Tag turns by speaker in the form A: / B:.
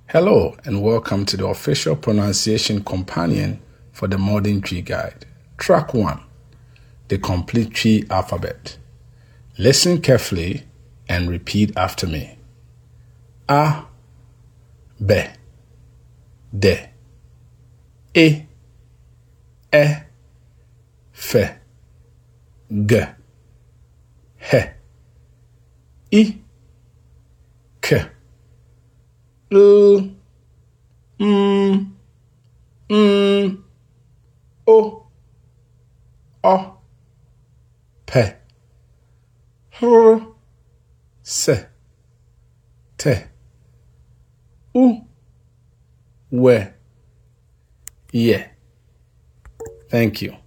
A: Hello and welcome to the official pronunciation companion for the Modern Twi Guide. Track 1. The complete Twi alphabet. Listen carefully and repeat after me. A, B, D, E, F, G, H, I, K, L, M, N, O, P, R, S, T, U, W, Y. Thank you.